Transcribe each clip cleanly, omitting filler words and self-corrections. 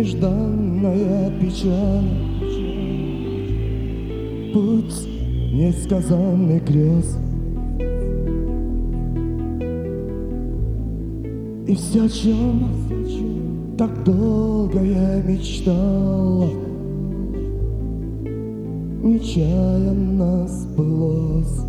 нежданная печаль, путь несказанный крест. И все, о чем так долго я мечтала, нечаянно сбылось.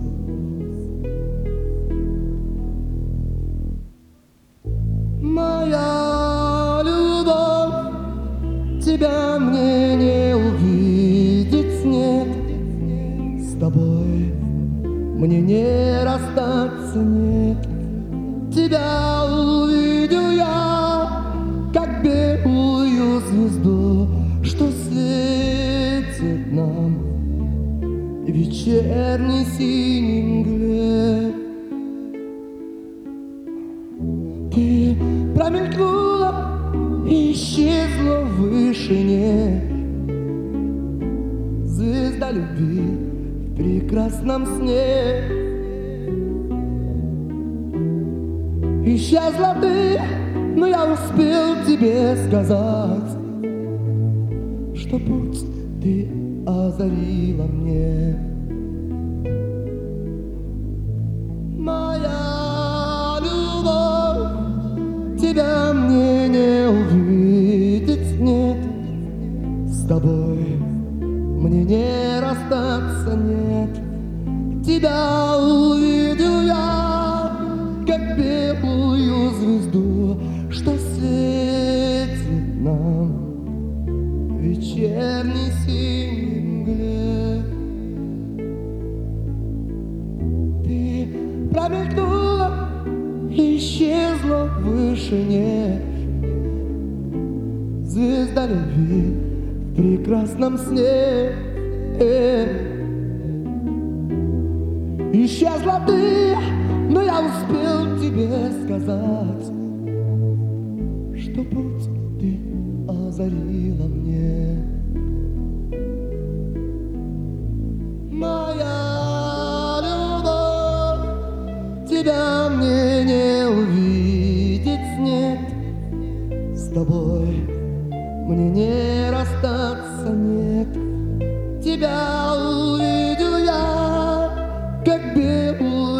Моя любовь, тебя мне не увидеть, нет. С тобой мне не расстаться, нет. Тебя увидел я, как белую звезду, что светит нам в вечерней синей мгле. Ты промелькнула и исчезла в вышине, звезда любви в прекрасном сне. Исчезла ты, но я успел тебе сказать, что путь ты озарила мне. Моя любовь, тебя мне не увидеть, нет. С тобой мне не расстаться, нет. Тебя увидел я, как белую звезду, что светит нам в вечерней синей мгле. Ты промелькнула и исчезла в вышине, звезда любви в прекрасном сне. Исчезла ты, но я успел тебе сказать, что путь ты озарила мне. Моя любовь, тебя мне не увидеть, нет. С тобой мне не расстаться, нет. Тебя увидел я, как белую